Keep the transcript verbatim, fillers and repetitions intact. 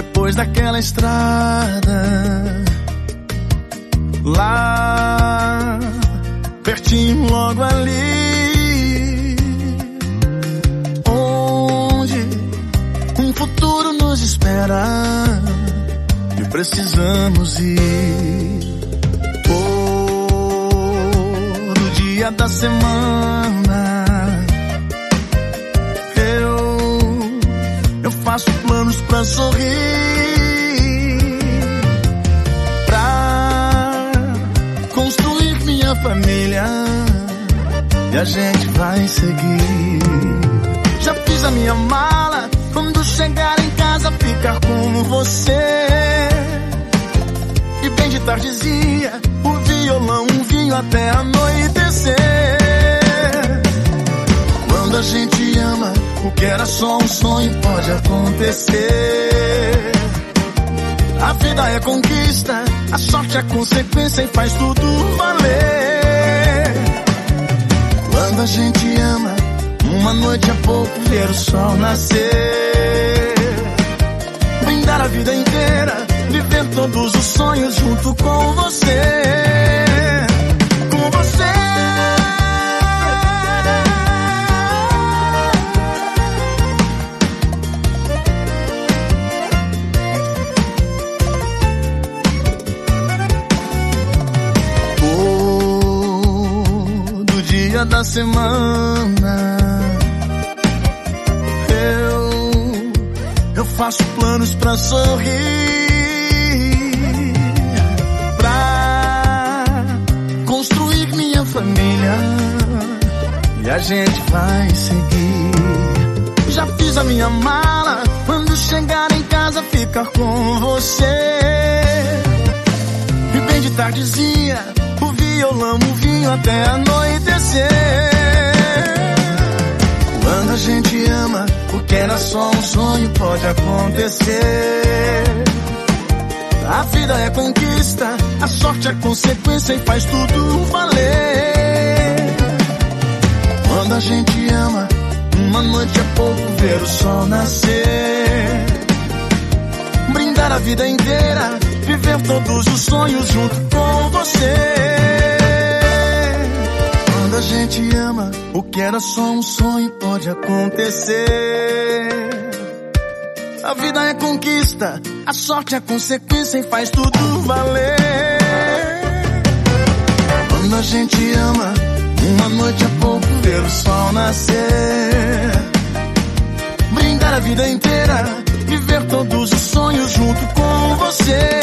Depois daquela estrada, lá, pertinho logo ali, onde um futuro nos espera e precisamos ir. Todo dia da semana eu, eu faço planos pra sorrir, família, e a gente vai seguir. Já fiz a minha mala, quando chegar em casa ficar com você. E bem de tardezinha, o violão, um vinho até anoitecer. Quando a gente ama, o que era só um sonho pode acontecer. A vida é conquista, a sorte é consequência e faz tudo valer. Quando a gente ama, uma noite é pouco ver o sol nascer. Brindar a vida inteira, viver todos os sonhos junto com você. Com você. Da semana eu, eu faço planos pra sorrir, pra construir minha família, e a gente vai seguir. Já fiz a minha mala, quando chegar em casa ficar com você. E bem de tardezinha, o violão, o vinho até anoitecer. Quando a gente ama, o que era só um sonho pode acontecer. A vida é conquista, a sorte é consequência e faz tudo valer. Quando a gente ama, uma noite é pouco ver o sol nascer. Brindar a vida inteira, viver todos os sonhos junto com você. Quando a gente ama, o que era só um sonho pode acontecer. A vida é conquista, a sorte é consequência e faz tudo valer. Quando a gente ama, uma noite é pouco ver o sol nascer. Brindar a vida inteira, viver todos os sonhos junto com você.